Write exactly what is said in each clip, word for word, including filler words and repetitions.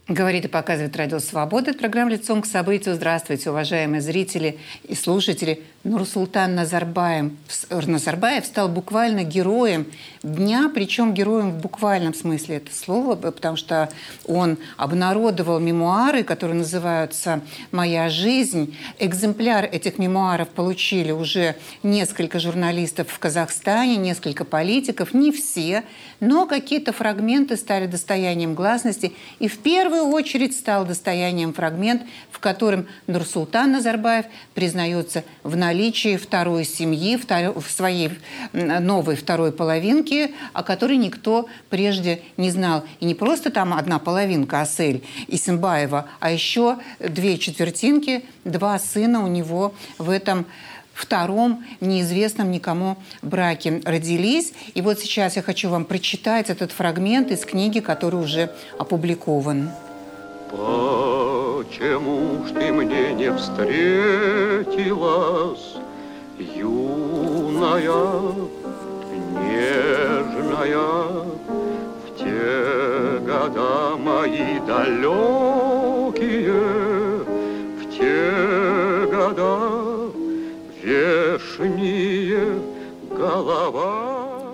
Говорит и показывает Радио Свобода. Это программа «Лицом к событию». Здравствуйте, уважаемые зрители и слушатели. Нурсултан Назарбаев, Назарбаев стал буквально героем дня, причем героем в буквальном смысле этого слова, потому что он обнародовал мемуары, которые называются «Моя жизнь». Экземпляр этих мемуаров получили уже несколько журналистов в Казахстане, несколько политиков, не все, но какие-то фрагменты стали достоянием гласности. И в первую очередь стал достоянием фрагмент, в котором Нурсултан Назарбаев признается в наличии второй семьи, в своей новой второй половинке, о которой никто прежде не знал. И не просто там одна половинка, Асель Исенбаева, а еще две четвертинки, два сына у него в этом втором неизвестном никому браке родились. И вот сейчас я хочу вам прочитать этот фрагмент из книги, который уже опубликован. Почему ж ты мне не встретилась, юная, нежная, в те года мои далекие, в те года вешние голова.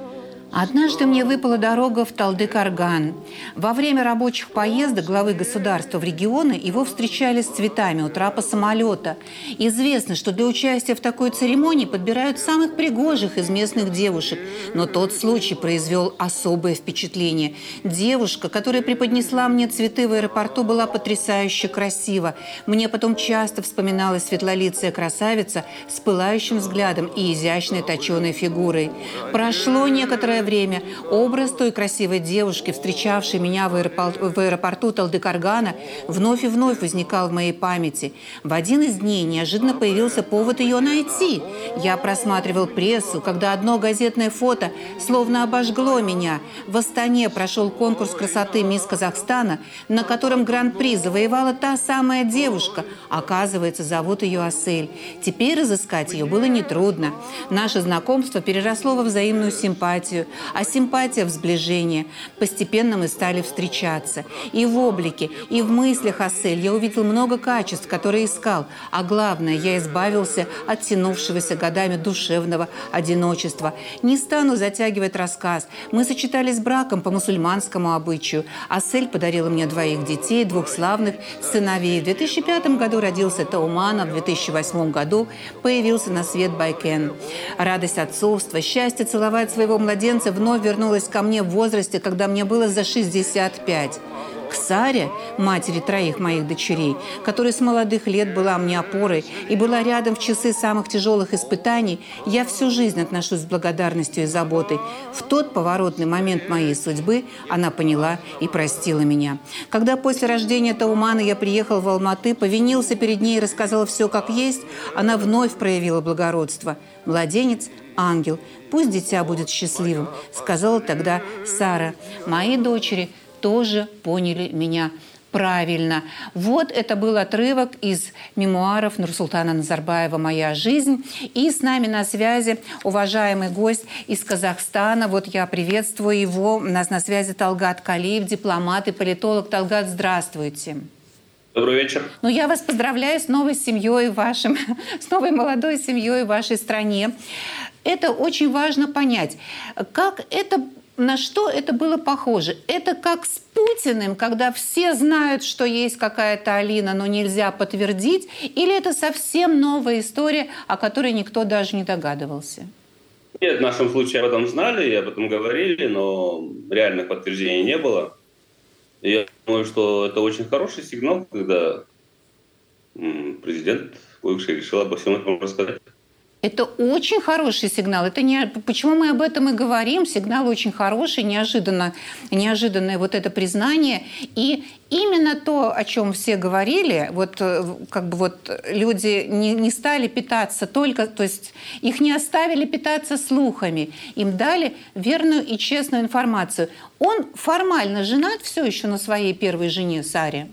Однажды мне выпала дорога в Талдыкарган. Во время рабочих поездок главы государства в регионы его встречали с цветами у трапа самолета. Известно, что для участия в такой церемонии подбирают самых пригожих из местных девушек. Но тот случай произвел особое впечатление. Девушка, которая преподнесла мне цветы в аэропорту, была потрясающе красива. Мне потом часто вспоминалась светлолицая красавица с пылающим взглядом и изящной точеной фигурой. Прошло некоторое время. Образ той красивой девушки, встречавшей меня в аэропорту, в аэропорту Талдыкаргана, вновь и вновь возникал в моей памяти. В один из дней неожиданно появился повод ее найти. Я просматривал прессу, когда одно газетное фото словно обожгло меня. В Астане прошел конкурс красоты «Мисс Казахстана», на котором гран-при завоевала та самая девушка. Оказывается, зовут ее Асель. Теперь разыскать ее было нетрудно. Наше знакомство переросло во взаимную симпатию, а симпатия в сближение. Постепенно мы стали встречаться. И в облике, и в мыслях Асель я увидел много качеств, которые искал. А главное, я избавился от тянувшегося годами душевного одиночества. Не стану затягивать рассказ. Мы сочетались браком по мусульманскому обычаю. Асель подарила мне двоих детей, двух славных сыновей. В две тысячи пятом году родился Тауман, а в две тысячи восьмом году появился на свет Байкен. Радость отцовства, счастье целовать своего младенца вновь вернулась ко мне в возрасте, когда мне было за шестьдесят пять. К Саре, матери троих моих дочерей, которая с молодых лет была мне опорой и была рядом в часы самых тяжелых испытаний, я всю жизнь отношусь с благодарностью и заботой. В тот поворотный момент моей судьбы она поняла и простила меня. Когда после рождения Таумана я приехал в Алматы, повинился перед ней и рассказал все как есть, она вновь проявила благородство. Младенец – ангел. Пусть дитя будет счастливым, сказала тогда Сара. Мои дочери тоже поняли меня правильно. Вот это был отрывок из мемуаров Нурсултана Назарбаева «Моя жизнь». И с нами на связи уважаемый гость из Казахстана. Вот я приветствую его. У нас на связи Талгат Калиев, дипломат и политолог. Талгат, здравствуйте. Добрый вечер. Ну, я вас поздравляю с новой семьей вашим, с новой молодой семьей в вашей стране. Это очень важно понять. Как это, на что это было похоже? Это как с Путиным, когда все знают, что есть какая-то Алина, но нельзя подтвердить? Или это совсем новая история, о которой никто даже не догадывался? Нет, в нашем случае об этом знали и об этом говорили, но реальных подтверждений не было. И я думаю, что это очень хороший сигнал, когда президент бывший решил обо всем этом рассказать. Это очень хороший сигнал. Это не... Почему мы об этом и говорим? Сигнал очень хороший, неожиданно, неожиданное вот это признание. И именно то, о чем все говорили, вот как бы вот люди не, не стали питаться только, то есть их не оставили питаться слухами, им дали верную и честную информацию. Он формально женат все еще на своей первой жене Саре?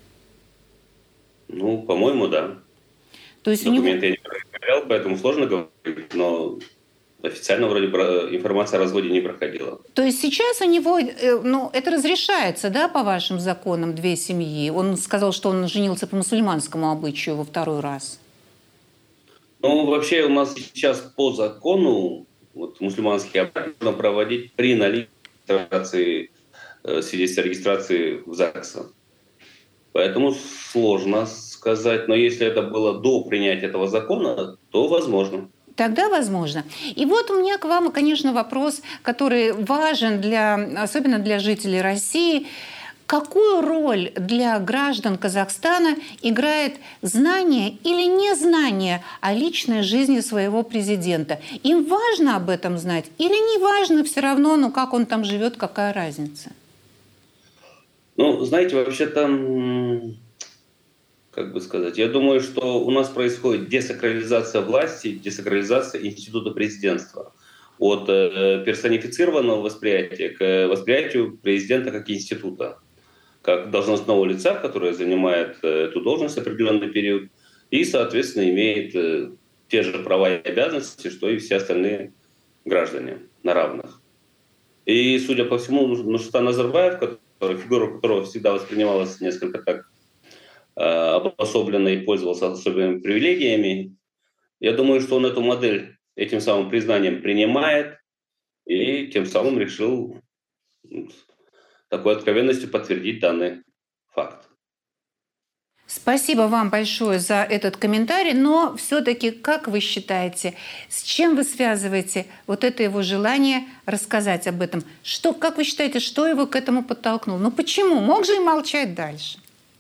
Ну, по-моему, да. То есть Документы у него... я не проверял, поэтому сложно говорить, но официально вроде информация о разводе не проходила. То есть сейчас у него, ну, это разрешается, да, по вашим законам, две семьи? Он сказал, что он женился по мусульманскому обычаю во второй раз. Ну, вообще у нас сейчас по закону вот, мусульманский обряд можно проводить при наличии регистрации, свидетельства о регистрации в ЗАГСе. Поэтому сложно сказать. Но если это было до принятия этого закона, то возможно. Тогда возможно. И вот у меня к вам, конечно, вопрос, который важен для, особенно для жителей России. Какую роль для граждан Казахстана играет знание или незнание о личной жизни своего президента? Им важно об этом знать или не важно все равно, ну как он там живет, какая разница? Ну, знаете, вообще там, как бы сказать, я думаю, что у нас происходит десакрализация власти, десакрализация института президентства. От э, персонифицированного восприятия к восприятию президента как института, как должностного лица, которое занимает э, эту должность определенный период и, соответственно, имеет э, те же права и обязанности, что и все остальные граждане на равных. И, судя по всему, Нурсултан Назарбаев, который, фигура которого всегда воспринималась несколько так э, обособленно и пользовался особенными привилегиями, я думаю, что он эту модель этим самым признанием принимает и тем самым решил такой откровенностью подтвердить данный факт. Спасибо вам большое за этот комментарий, но все-таки, как вы считаете, с чем вы связываете вот это его желание рассказать об этом? Что, как вы считаете, что его к этому подтолкнуло? Ну почему? Мог же и молчать дальше?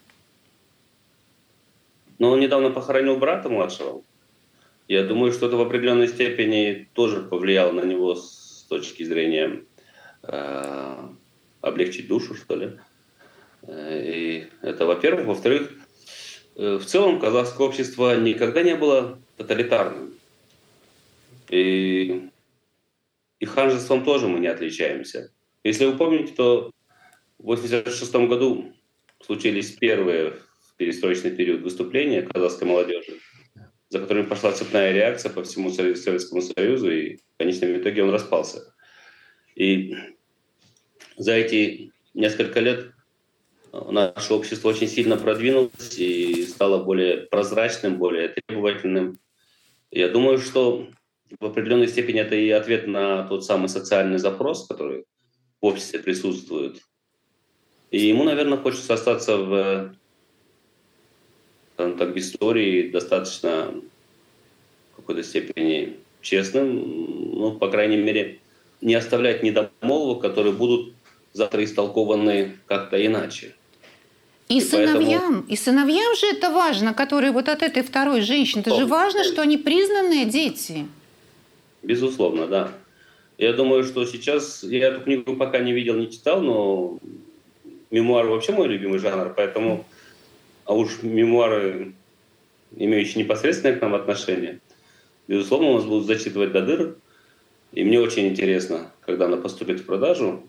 Но он недавно похоронил брата младшего. Я думаю, что это в определенной степени тоже повлияло на него с точки зрения э, облегчить душу, что ли. И это, во-первых. Во-вторых, в целом казахское общество никогда не было тоталитарным. И, и ханжеством тоже мы не отличаемся. Если вы помните, то в восемьдесят шестом году случились первые в перестроечный период выступления казахской молодежи, за которыми пошла цепная реакция по всему Советскому Союзу, и в конечном итоге он распался. И за эти несколько лет наше общество очень сильно продвинулось и стало более прозрачным, более требовательным. Я думаю, что в определенной степени это и ответ на тот самый социальный запрос, который в обществе присутствует. И ему, наверное, хочется остаться в, скажем так, в истории достаточно в какой-то степени честным, ну, по крайней мере, не оставлять недомолвок, которые будут завтра истолкованы как-то иначе. И, и сыновьям, поэтому... и сыновьям же это важно, которые вот от этой второй женщины. Это же важно, что они признанные дети. Безусловно, да. Я думаю, что сейчас, я эту книгу пока не видел, не читал, но мемуары вообще мой любимый жанр, поэтому, а уж мемуары, имеющие непосредственное к нам отношение, безусловно, у нас будут зачитывать до дыр. И мне очень интересно, когда она поступит в продажу.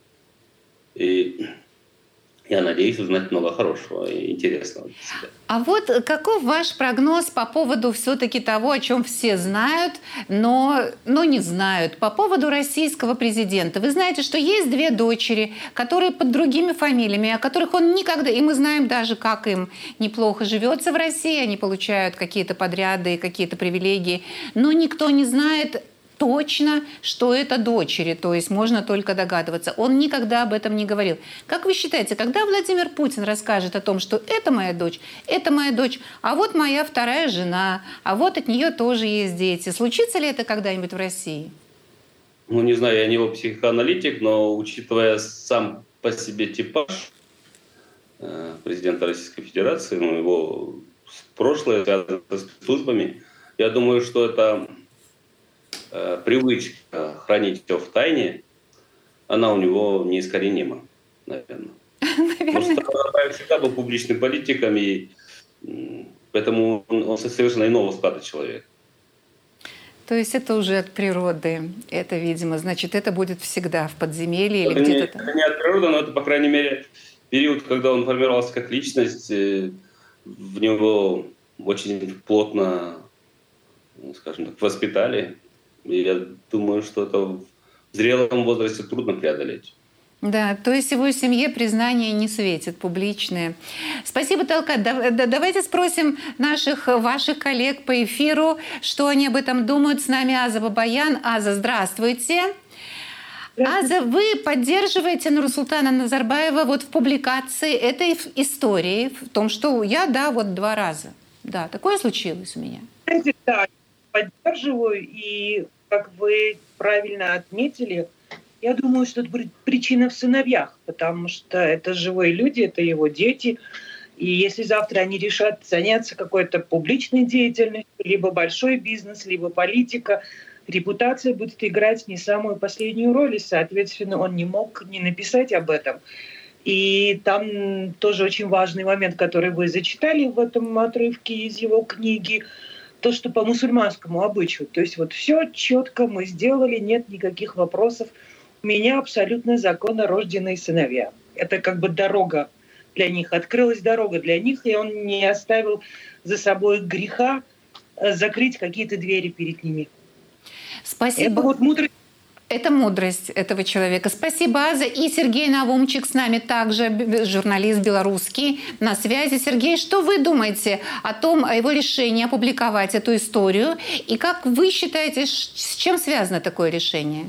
И я надеюсь узнать много хорошего и интересного для себя. А вот каков ваш прогноз по поводу все-таки того, о чем все знают, но, но не знают, по поводу российского президента? Вы знаете, что есть две дочери, которые под другими фамилиями, о которых он никогда... И мы знаем даже, как им неплохо живется в России, они получают какие-то подряды, какие-то привилегии, но никто не знает... точно, что это дочери, то есть можно только догадываться. Он никогда об этом не говорил. Как вы считаете, когда Владимир Путин расскажет о том, что это моя дочь, это моя дочь, а вот моя вторая жена, а вот от нее тоже есть дети, случится ли это когда-нибудь в России? Ну, не знаю, я не его психоаналитик, но учитывая сам по себе типаж э, президента Российской Федерации, ну, его прошлое, связанное с службами, я думаю, что это... привычка хранить все в тайне, она у него неискоренима, наверное. Наверное. Потому что он всегда был публичным политиком, и поэтому он, он совершенно иного склада человек. То есть это уже от природы. Это, видимо, значит, это будет всегда в подземелье или где-то там. Это не от природы, но это, по крайней мере, период, когда он формировался как личность, в него очень плотно, скажем так, воспитали. И я думаю, что это в зрелом возрасте трудно преодолеть. Да, то есть его семье признание не светит публичное. Спасибо, Талгат. Да, да, давайте спросим наших, ваших коллег по эфиру, что они об этом думают. С нами Аза Бабаян. Аза, здравствуйте. Аза, вы поддерживаете Нурсултана Назарбаева вот в публикации этой истории, в том, что я, да, вот два раза. Да, такое случилось у меня. Да, поддерживаю, и, как вы правильно отметили, я думаю, что причина в сыновьях, потому что это живые люди, это его дети. И если завтра они решат заняться какой-то публичной деятельностью, либо большой бизнес, либо политика, репутация будет играть не самую последнюю роль, и, соответственно, он не мог не написать об этом. И там тоже очень важный момент, который вы зачитали в этом отрывке из его книги, то, что по мусульманскому обычаю. То есть вот все четко мы сделали, нет никаких вопросов. У меня абсолютно законно рожденные сыновья. Это как бы дорога для них, открылась дорога для них, и он не оставил за собой греха закрыть какие-то двери перед ними. Спасибо. Это вот мудрость. Это мудрость этого человека. Спасибо, Аза. И Сергей Наумчик с нами также, журналист белорусский, на связи. Сергей, что вы думаете о том, о его решении опубликовать эту историю? И как вы считаете, с чем связано такое решение?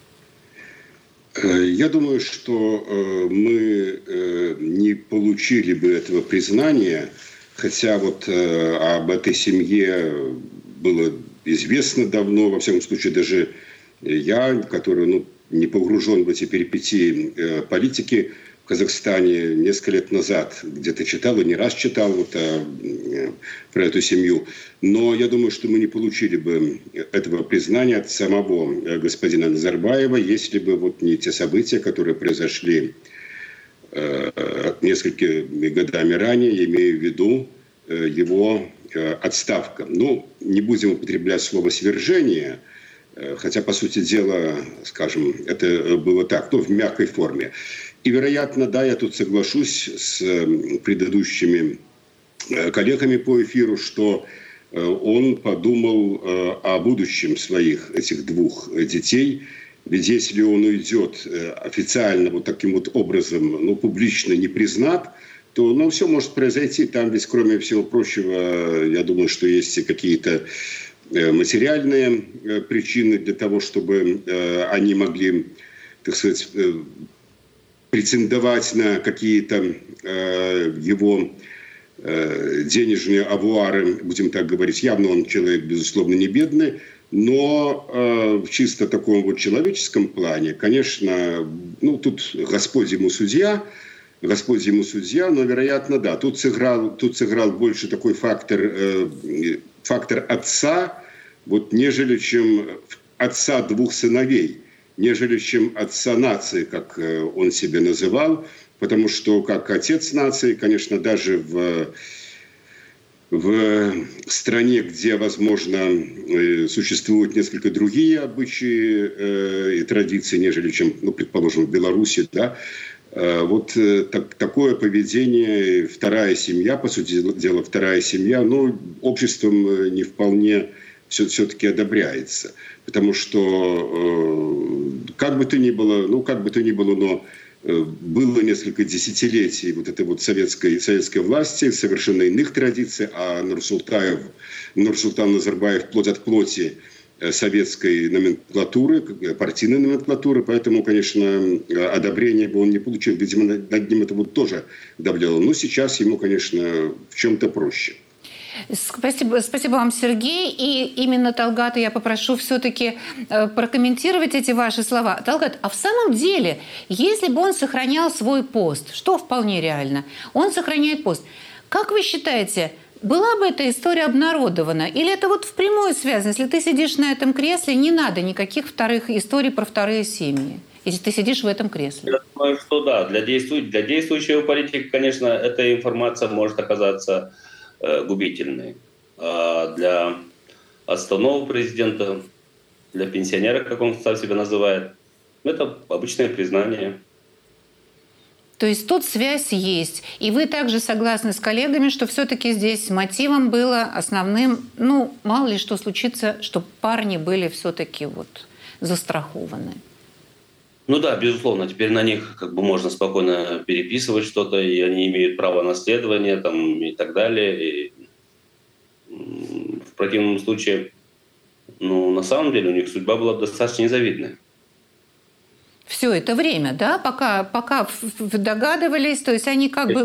Я думаю, что мы не получили бы этого признания, хотя вот об этой семье было известно давно, во всяком случае, даже я, который ну, не погружен в эти перипетии э, политики в Казахстане, несколько лет назад где-то читал, и не раз читал вот, э, про эту семью. Но я думаю, что мы не получили бы этого признания от самого господина Назарбаева, если бы вот не те события, которые произошли э, несколькими годами ранее, я имею в виду э, его э, отставка. Ну, не будем употреблять слово «свержение», хотя, по сути дела, скажем, это было так, ну, в мягкой форме. И, вероятно, да, я тут соглашусь с предыдущими коллегами по эфиру, что он подумал о будущем своих этих двух детей. Ведь если он уйдет официально вот таким вот образом, ну, публично не признат, то, ну, все может произойти. Там ведь, кроме всего прочего, я думаю, что есть какие-то материальные причины для того, чтобы они могли, так сказать, претендовать на какие-то его денежные авуары, будем так говорить. Явно он человек, безусловно, не бедный, но в чисто таком вот человеческом плане, конечно, ну, тут Господь ему судья, Господь ему судья, но, вероятно, да, тут сыграл, тут сыграл больше такой фактор, фактор отца, вот, нежели чем отца двух сыновей, нежели чем отца нации, как он себя называл, потому что как отец нации, конечно, даже в, в стране, где, возможно, существуют несколько другие обычаи и традиции, нежели чем, ну, предположим, в Беларуси, да, вот так, такое поведение, вторая семья, по сути дела, вторая семья, ну, обществом не вполне все, все-таки одобряется. Потому что, как бы то ни было, ну, как бы то ни было, но было несколько десятилетий вот этой вот советской, советской власти, совершенно иных традиций, а Нурсултаев, Нурсултан Назарбаев плоть от плоти советской номенклатуры, партийной номенклатуры, поэтому, конечно, одобрения бы он не получил. Видимо, над ним это вот тоже давляло. Но сейчас ему, конечно, в чем-то проще. Спасибо, спасибо вам, Сергей. И именно Талгата я попрошу все-таки э, прокомментировать эти ваши слова. Талгат, а в самом деле, если бы он сохранял свой пост, что вполне реально, он сохраняет пост, как вы считаете, была бы эта история обнародована? Или это вот впрямую связано? Если ты сидишь на этом кресле, не надо никаких вторых историй про вторые семьи, если ты сидишь в этом кресле. Я думаю, что да. Для, действу... для действующего политика, конечно, эта информация может оказаться э, губительной. А для отставного президента, для пенсионера, как он сам себя называет, это обычное признание. То есть тут связь есть. И вы также согласны с коллегами, что все-таки здесь мотивом было основным, ну, мало ли что случится, чтобы парни были все-таки вот застрахованы. Ну да, безусловно, теперь на них как бы можно спокойно переписывать что-то, и они имеют право наследования там, и так далее. И в противном случае, ну, на самом деле у них судьба была достаточно незавидная. Все это время, да, пока, пока догадывались, то есть они как бы...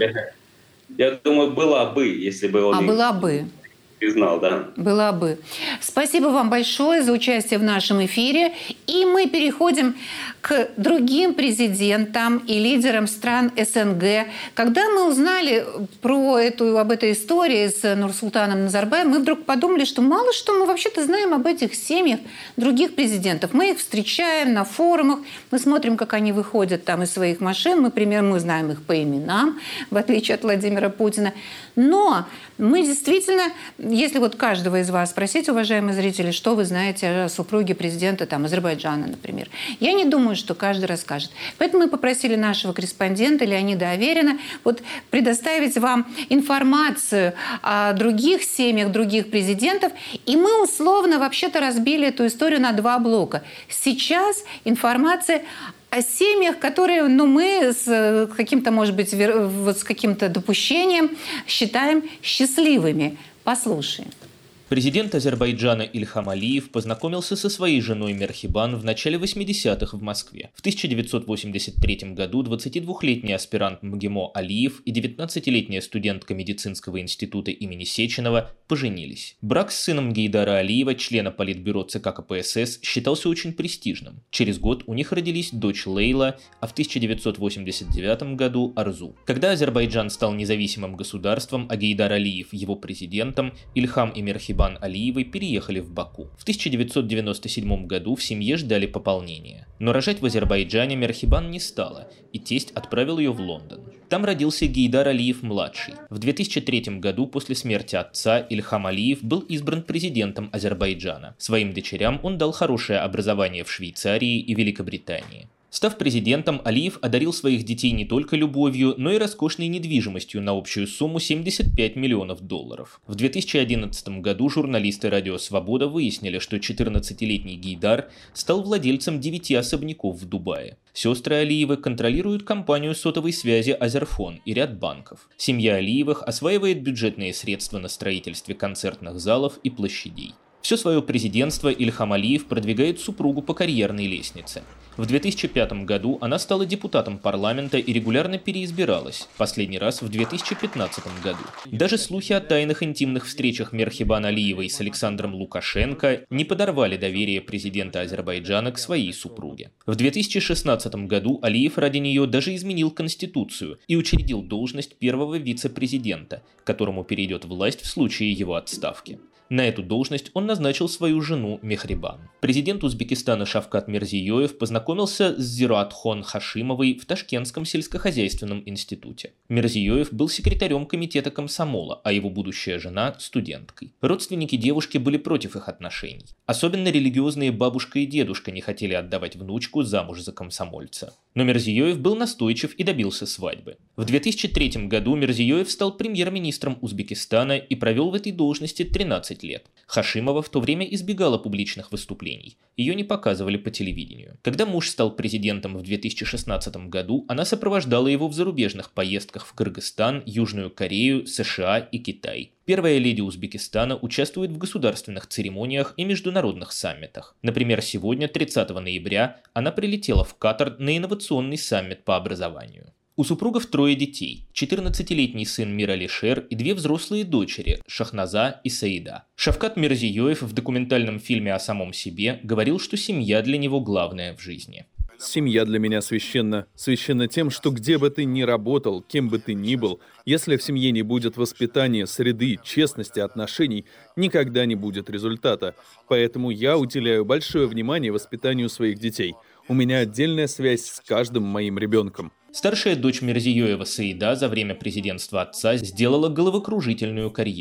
Я думаю, была бы, если бы он... А была бы. Признал, да. Была бы. Спасибо вам большое за участие в нашем эфире. И мы переходим к другим президентам и лидерам стран СНГ. Когда мы узнали про эту, об этой истории с Нурсултаном Назарбаевым, мы вдруг подумали, что мало что мы вообще-то знаем об этих семьях других президентов. Мы их встречаем на форумах, мы смотрим, как они выходят там из своих машин, мы, примерно, мы знаем их по именам, в отличие от Владимира Путина. Но мы действительно, если вот каждого из вас спросить, уважаемые зрители, что вы знаете о супруге президента там, Азербайджана, например, я не думаю, что каждый расскажет. Поэтому мы попросили нашего корреспондента Леонида Аверина вот предоставить вам информацию о других семьях, других президентов. И мы условно вообще-то разбили эту историю на два блока. Сейчас информация о семьях, которые, ну, мы с каким-то, может быть, вот с каким-то допущением считаем счастливыми. Послушаем. Президент Азербайджана Ильхам Алиев познакомился со своей женой Мерхибан в начале восьмидесятых в Москве. В тысяча девятьсот восемьдесят третьем году двадцатидвухлетний аспирант МГИМО Алиев и девятнадцатилетняя студентка медицинского института имени Сеченова поженились. Брак с сыном Гейдара Алиева, члена политбюро ЦК КПСС, считался очень престижным. Через год у них родились дочь Лейла, а в тысяча девятьсот восемьдесят девятом году Арзу. Когда Азербайджан стал независимым государством, а Гейдар Алиев его президентом, Ильхам и Мерхибан Алиевой переехали в Баку. В тысяча девятьсот девяносто седьмом году в семье ждали пополнения. Но рожать в Азербайджане Мерхибан не стала, и тесть отправил ее в Лондон. Там родился Гейдар Алиев-младший. В две тысячи третьем году после смерти отца Ильхам Алиев был избран президентом Азербайджана. Своим дочерям он дал хорошее образование в Швейцарии и Великобритании. Став президентом, Алиев одарил своих детей не только любовью, но и роскошной недвижимостью на общую сумму семьдесят пять миллионов долларов. В две тысячи одиннадцатом году журналисты «Радио Свобода» выяснили, что четырнадцатилетний Гейдар стал владельцем девяти особняков в Дубае. Сестры Алиевы контролируют компанию сотовой связи «Азерфон» и ряд банков. Семья Алиевых осваивает бюджетные средства на строительстве концертных залов и площадей. Все свое президентство Ильхам Алиев продвигает супругу по карьерной лестнице. В две тысячи пятом году она стала депутатом парламента и регулярно переизбиралась, последний раз в две тысячи пятнадцатом году. Даже слухи о тайных интимных встречах Мерхибан Алиевой с Александром Лукашенко не подорвали доверие президента Азербайджана к своей супруге. В две тысячи шестнадцатом году Алиев ради нее даже изменил конституцию и учредил должность первого вице-президента, которому перейдет власть в случае его отставки. На эту должность он назначил свою жену Мехрибан. Президент Узбекистана Шавкат Мирзиёев познакомился с Зираатхон Хашимовой в Ташкентском сельскохозяйственном институте. Мирзиёев был секретарем комитета комсомола, а его будущая жена – студенткой. Родственники девушки были против их отношений. Особенно религиозные бабушка и дедушка не хотели отдавать внучку замуж за комсомольца. Но Мирзиёев был настойчив и добился свадьбы. В две тысячи третьем году Мирзиёев стал премьер-министром Узбекистана и провел в этой должности тринадцать лет. Хашимова в то время избегала публичных выступлений. Ее не показывали по телевидению. Когда муж стал президентом в две тысячи шестнадцатом году, она сопровождала его в зарубежных поездках в Кыргызстан, Южную Корею, США и Китай. Первая леди Узбекистана участвует в государственных церемониях и международных саммитах. Например, сегодня, тридцатого ноября, она прилетела в Катар на инновационный саммит по образованию. У супругов трое детей – четырнадцатилетний сын Мир Алишер и две взрослые дочери – Шахназа и Саида. Шавкат Мирзиёев в документальном фильме о самом себе говорил, что семья для него главное в жизни. Семья для меня священна. Священна тем, что где бы ты ни работал, кем бы ты ни был, если в семье не будет воспитания, среды, честности, отношений, никогда не будет результата. Поэтому я уделяю большое внимание воспитанию своих детей. У меня отдельная связь с каждым моим ребенком. Старшая дочь Мирзиёева Саида за время президентства отца сделала головокружительную карьеру.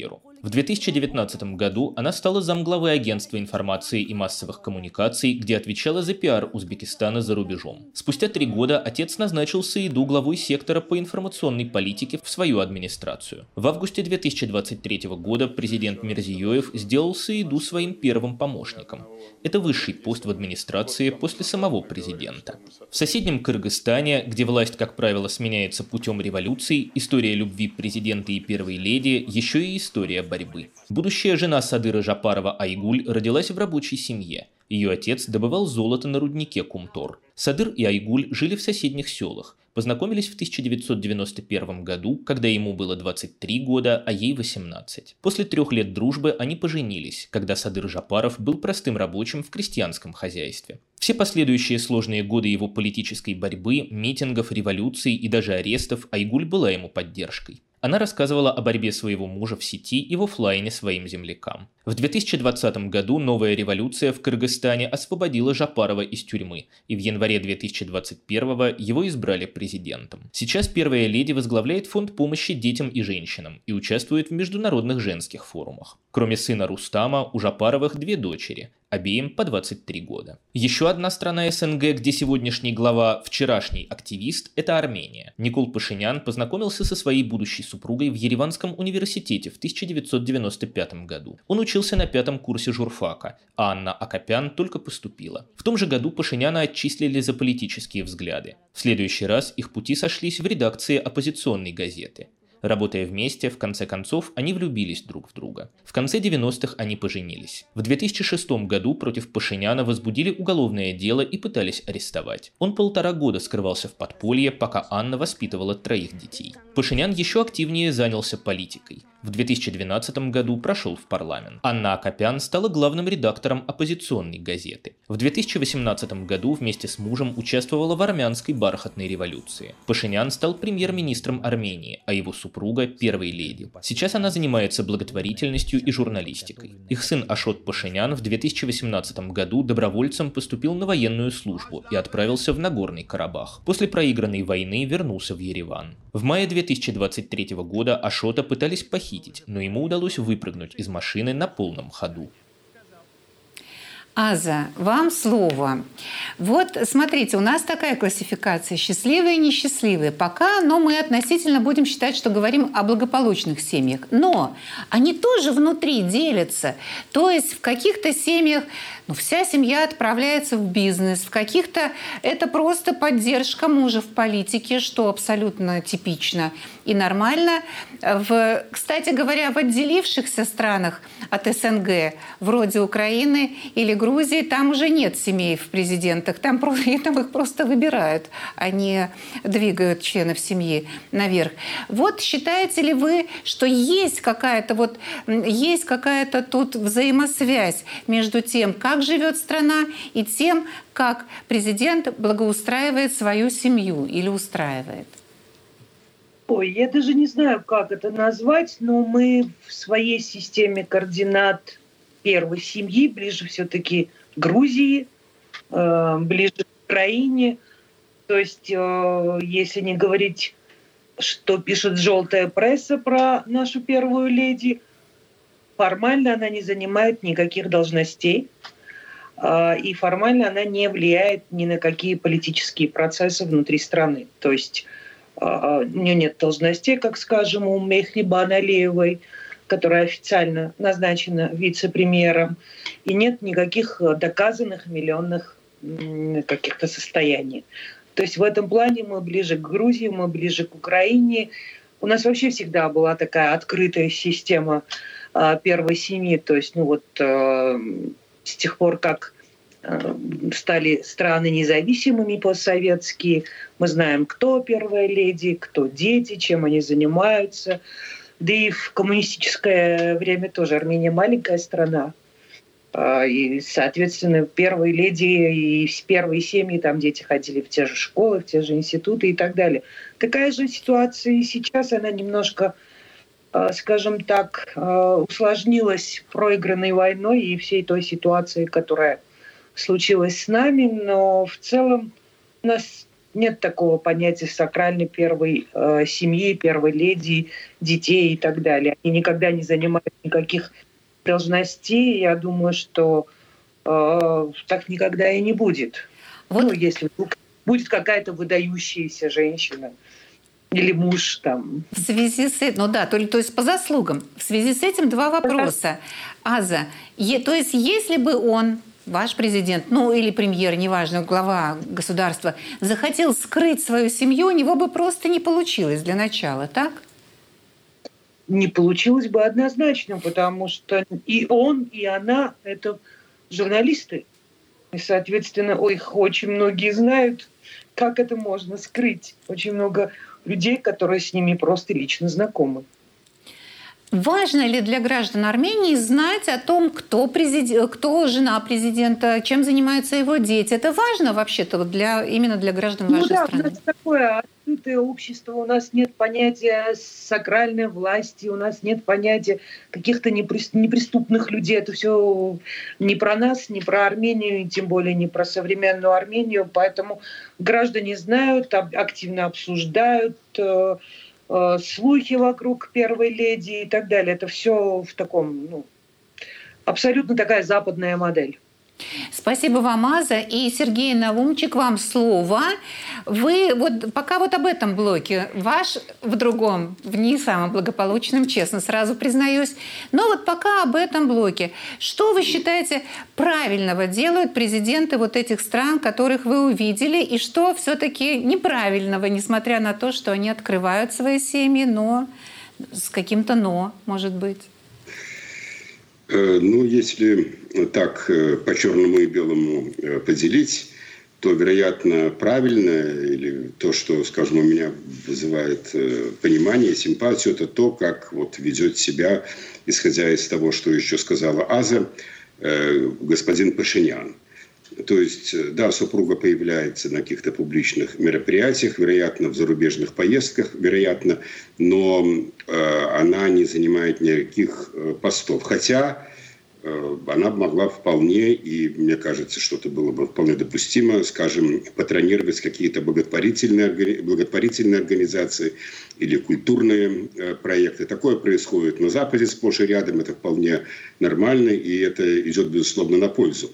В две тысячи девятнадцатом году она стала замглавы агентства информации и массовых коммуникаций, где отвечала за пиар Узбекистана за рубежом. Спустя три года отец назначил Саиду главой сектора по информационной политике в свою администрацию. В августе две тысячи двадцать третьего года президент Мирзиёев сделал Саиду своим первым помощником. Это высший пост в администрации после самого президента. В соседнем Кыргызстане, где власть, как правило, сменяется путем революций, история любви президента и первой леди еще и история борьбы. Будущая жена Садыра Жапарова Айгуль родилась в рабочей семье. Ее отец добывал золото на руднике Кумтор. Садыр и Айгуль жили в соседних селах. Познакомились в тысяча девятьсот девяносто первом году, когда ему было двадцать три года, а ей восемнадцать. После трех лет дружбы они поженились, когда Садыр Жапаров был простым рабочим в крестьянском хозяйстве. Все последующие сложные годы его политической борьбы, митингов, революций и даже арестов Айгуль была ему поддержкой. Она рассказывала о борьбе своего мужа в сети и в офлайне своим землякам. В две тысячи двадцатом году новая революция в Кыргызстане освободила Жапарова из тюрьмы, и в январе две тысячи двадцать первого его избрали президентом. Сейчас первая леди возглавляет фонд помощи детям и женщинам и участвует в международных женских форумах. Кроме сына Рустама, у Жапаровых две дочери, обеим по двадцать три года. Еще одна страна СНГ, где сегодняшний глава вчерашний активист, это Армения. Никол Пашинян познакомился со своей будущей супругой в Ереванском университете в тысяча девятьсот девяносто пятом году. Он учился на пятом курсе журфака, а Анна Акопян только поступила. В том же году Пашиняна отчислили за политические взгляды. В следующий раз их пути сошлись в редакции оппозиционной газеты. Работая вместе, в конце концов, они влюбились друг в друга. В конце девяностых они поженились. В две тысячи шестом году против Пашиняна возбудили уголовное дело и пытались арестовать. Он полтора года скрывался в подполье, пока Анна воспитывала троих детей. Пашинян еще активнее занялся политикой. В две тысячи двенадцатом году прошел в парламент. Анна Акопян стала главным редактором оппозиционной газеты. В две тысячи восемнадцатом году вместе с мужем участвовала в армянской бархатной революции. Пашинян стал премьер-министром Армении, а его супруга – первой леди. Сейчас она занимается благотворительностью и журналистикой. Их сын Ашот Пашинян в две тысячи восемнадцатом году добровольцем поступил на военную службу и отправился в Нагорный Карабах. После проигранной войны вернулся в Ереван. В мае две тысячи двадцать третьего года Ашота пытались похитить, но ему удалось выпрыгнуть из машины на полном ходу. Аза, вам слово. Вот, смотрите, у нас такая классификация: счастливые и несчастливые. Пока, но мы относительно будем считать, что говорим о благополучных семьях. Но они тоже внутри делятся. То есть в каких-то семьях ну, вся семья отправляется в бизнес, в каких-то это просто поддержка мужа в политике, что абсолютно типично и нормально. В, кстати говоря, в отделившихся странах от СНГ, вроде Украины или Грузии, там уже нет семей в президентах, там, там их просто выбирают, а не двигают членов семьи наверх. Вот считаете ли вы, что есть какая-то вот, есть какая-то тут взаимосвязь между тем, как живет страна, и тем, как президент благоустраивает свою семью или устраивает? Ой, я даже не знаю, как это назвать, но мы в своей системе координат первой семьи ближе все-таки к Грузии, э, ближе к Украине. То есть, э, если не говорить, что пишет желтая пресса про нашу первую леди, формально она не занимает никаких должностей, э, и формально она не влияет ни на какие политические процессы внутри страны. То есть у нее нет должностей, как, скажем, у Мехрибан Алиевой, которая официально назначена вице-премьером, и нет никаких доказанных миллионных каких-то состояний. То есть в этом плане мы ближе к Грузии, мы ближе к Украине. У нас вообще всегда была такая открытая система первой семьи. То есть, ну вот с тех пор, как стали страны независимыми постсоветские, мы знаем, кто первая леди, кто дети, чем они занимаются. Да и в коммунистическое время тоже Армения маленькая страна. И, соответственно, первые леди и первые семьи, там дети ходили в те же школы, в те же институты и так далее. Такая же ситуация и сейчас, она немножко, скажем так, усложнилась проигранной войной и всей той ситуацией, которая случилось с нами, но в целом у нас нет такого понятия сакральной первой э, семьи, первой леди, детей и так далее. Они никогда не занимают никаких должностей. Я думаю, что э, так никогда и не будет. Вот. Ну, если вдруг будет какая-то выдающаяся женщина или муж там. В связи с этим, ну да, то, то есть по заслугам. В связи с этим два вопроса. Аза, е, то есть если бы он, ваш президент, ну или премьер, неважно, глава государства, захотел скрыть свою семью, у него бы просто не получилось для начала, так? Не получилось бы однозначно, потому что и он, и она – это журналисты. И, соответственно, их очень многие знают, как это можно скрыть. Очень много людей, которые с ними просто лично знакомы. Важно ли для граждан Армении знать о том, кто, президент, кто жена президента, чем занимаются его дети? Это важно вообще-то вот для, именно для граждан ну вашей да, страны? У нас такое открытое общество, у нас нет понятия сакральной власти, у нас нет понятия каких-то неприступных людей. Это все не про нас, не про Армению, и тем более не про современную Армению. Поэтому граждане знают, активно обсуждают слухи вокруг первой леди и так далее. Это все в таком, ну, абсолютно такая западная модель. Спасибо вам, Аза. И Сергей Наумчик, вам слово. Вы вот пока вот об этом блоке, ваш в другом, в не самом благополучном, честно, сразу признаюсь. Но вот пока об этом блоке. Что вы считаете правильного делают президенты вот этих стран, которых вы увидели, и что все-таки неправильного, несмотря на то, что они открывают свои семьи, но с каким-то «но», может быть? Ну, если так по черному и белому поделить, то, вероятно, правильно, или то, что, скажем, у меня вызывает понимание, симпатию, это то, как вот ведет себя, исходя из того, что еще сказала Аза, господин Пашинян. То есть, да, супруга появляется на каких-то публичных мероприятиях, вероятно, в зарубежных поездках, вероятно, но э, она не занимает никаких э, постов. Хотя э, она могла вполне, и мне кажется, что это было бы вполне допустимо, скажем, патронировать какие-то благотворительные, благотворительные организации или культурные э, проекты. Такое происходит на Западе сплошь и рядом, это вполне нормально, и это идет, безусловно, на пользу.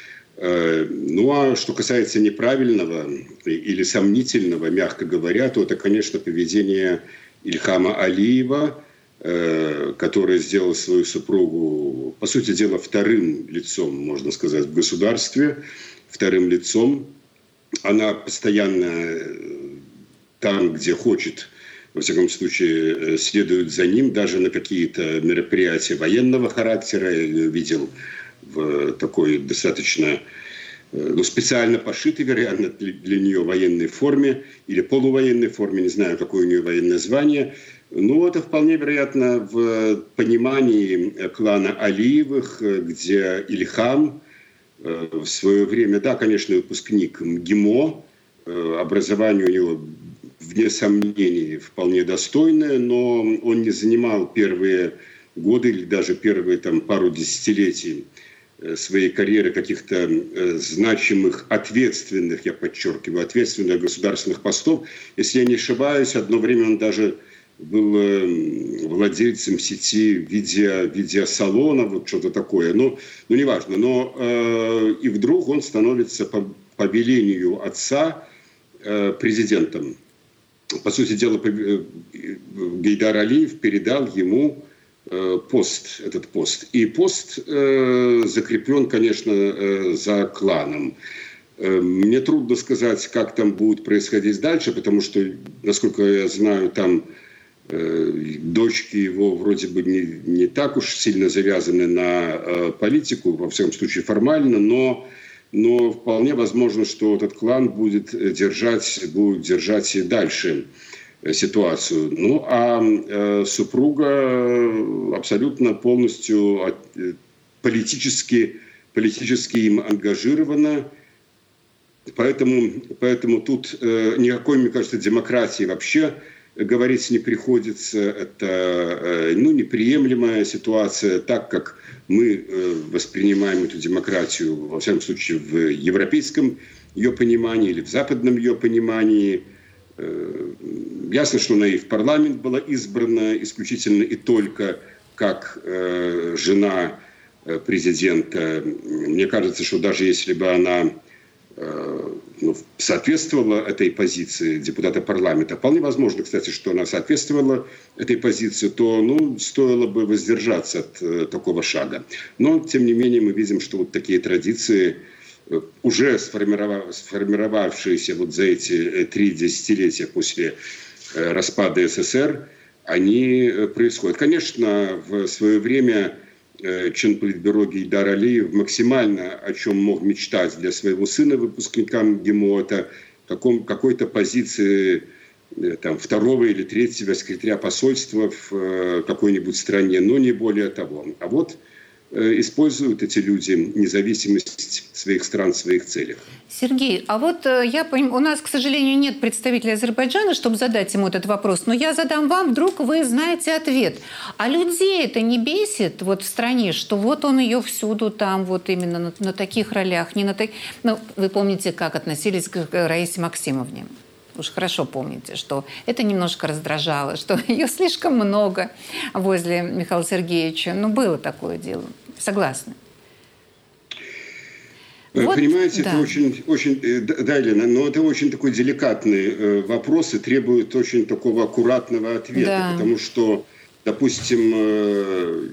Ну, а что касается неправильного или сомнительного, мягко говоря, то это, конечно, поведение Ильхама Алиева, который сделал свою супругу, по сути дела, вторым лицом, можно сказать, в государстве, вторым лицом. Она постоянно там, где хочет, во всяком случае, следует за ним, даже на какие-то мероприятия военного характера. Я видел в такой достаточно, ну, специально пошитой, вероятно, для нее военной форме или полувоенной форме, не знаю, какое у нее военное звание. Но это вполне вероятно в понимании клана Алиевых, где Ильхам в свое время, да, конечно, выпускник МГИМО, образование у него, вне сомнений, вполне достойное, но он не занимал первые годы или даже первые там, пару десятилетий своей карьеры каких-то значимых, ответственных, я подчеркиваю, ответственных государственных постов. Если я не ошибаюсь, одно время он даже был владельцем сети видео, видеосалона, вот что-то такое. Но, ну, неважно. Но э, и вдруг он становится по, по велению отца э, президентом. По сути дела, Гейдар Алиев передал ему пост, этот пост. И пост э, закреплен, конечно, э, за кланом. Э, мне трудно сказать, как там будет происходить дальше, потому что, насколько я знаю, там э, дочки его вроде бы не, не так уж сильно завязаны на э, политику, во всяком случае формально, но, но вполне возможно, что этот клан будет держать, будет держать и дальше ситуацию. Ну, а э, супруга абсолютно полностью э, политически, политически им ангажирована. Поэтому, поэтому тут э, никакой, мне кажется, демократии вообще говорить не приходится. Это э, ну, неприемлемая ситуация, так как мы э, воспринимаем эту демократию, во всяком случае, в европейском ее понимании или в западном ее понимании. Ясно, что она и в парламент была избрана исключительно и только как жена президента. Мне кажется, что даже если бы она ну, соответствовала этой позиции депутата парламента, вполне возможно, кстати, что она соответствовала этой позиции, то ну, стоило бы воздержаться от э, такого шага. Но, тем не менее, мы видим, что вот такие традиции, э, уже сформирова- сформировавшиеся вот за эти э, три десятилетия после э, распада СССР, они э, происходят. Конечно, в свое время член Политбюро Гейдар Алиев максимально о чем мог мечтать для своего сына, выпускника МГИМО, это каком, какой-то позиции там, второго или третьего секретаря посольства в какой-нибудь стране, но не более того. А вот используют эти люди независимость своих стран в своих целях. Сергей, а вот я понимаю, у нас, к сожалению, нет представителя Азербайджана, чтобы задать ему этот вопрос, но я задам вам, вдруг вы знаете ответ. А людей это не бесит вот в стране, что вот он ее всюду там, вот именно на, на таких ролях, не на таких... Ну, вы помните, как относились к Раисе Максимовне? Уж хорошо помните, что это немножко раздражало, что ее слишком много возле Михаила Сергеевича. Ну, было такое дело. Согласны? Вот, понимаете, да. это очень, очень, да, Елена, но это очень такой деликатный вопрос и требует очень такого аккуратного ответа, да. Потому что, допустим,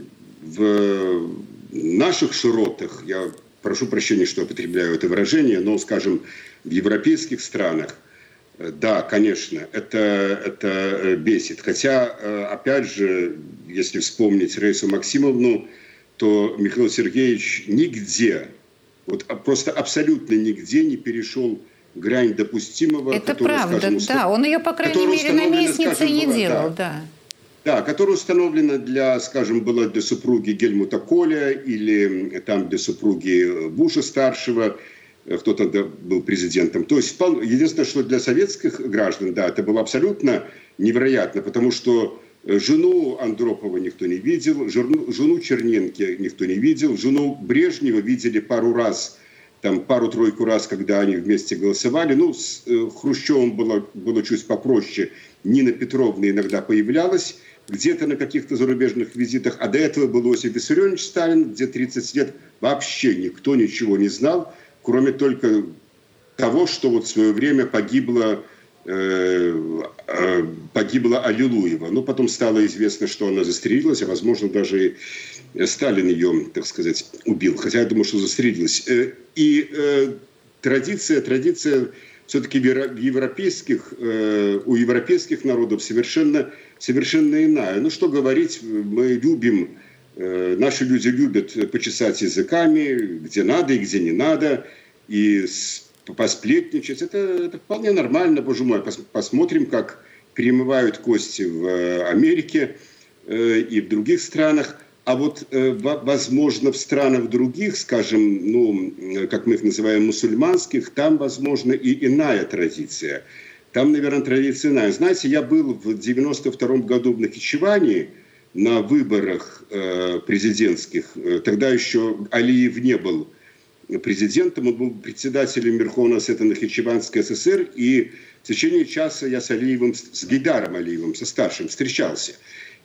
в наших широтах, я прошу прощения, что употребляю это выражение, но, скажем, в европейских странах, да, конечно, это, это бесит. Хотя, опять же, если вспомнить Раису Максимовну, то Михаил Сергеевич нигде, вот просто абсолютно нигде не перешел грань допустимого. Это правда, скажем, да. Он ее, по крайней мере, наместницей не была, делал, да. да. Да, которая установлена для, скажем, была для супруги Гельмута Коля или там для супруги Буша-старшего, кто тогда был президентом. То есть, единственное, что для советских граждан, да, это было абсолютно невероятно, потому что жену Андропова никто не видел, жену, жену Черненки никто не видел, жену Брежнева видели пару раз, там пару-тройку раз, когда они вместе голосовали. Ну, с э, Хрущевым было, было чуть попроще. Нина Петровна иногда появлялась где-то на каких-то зарубежных визитах, а до этого был Иосиф Виссарионович Сталин, где тридцать лет вообще никто ничего не знал, кроме только того, что вот в свое время погибла, э, э, погибла Аллилуева. Но потом стало известно, что она застрелилась, а возможно даже и Сталин ее, так сказать, убил. Хотя я думаю, что застрелилась. И э, традиция, традиция все-таки в европейских, э, у европейских народов совершенно, совершенно иная. Ну что говорить, мы любим... Наши люди любят почесать языками, где надо и где не надо, и посплетничать. Это, это вполне нормально, боже мой. Посмотрим, как перемывают кости в Америке и в других странах. А вот, возможно, в странах других, скажем, ну, как мы их называем, мусульманских, там, возможно, и иная традиция. Там, наверное, традиция иная. Знаете, я был в девяносто втором году в Нахичеване, на выборах э, президентских. Тогда еще Алиев не был президентом, он был председателем Верховного Совета Нахичеванской ССР, и в течение часа я с Алиевым, с Гейдаром Алиевым, со старшим, встречался.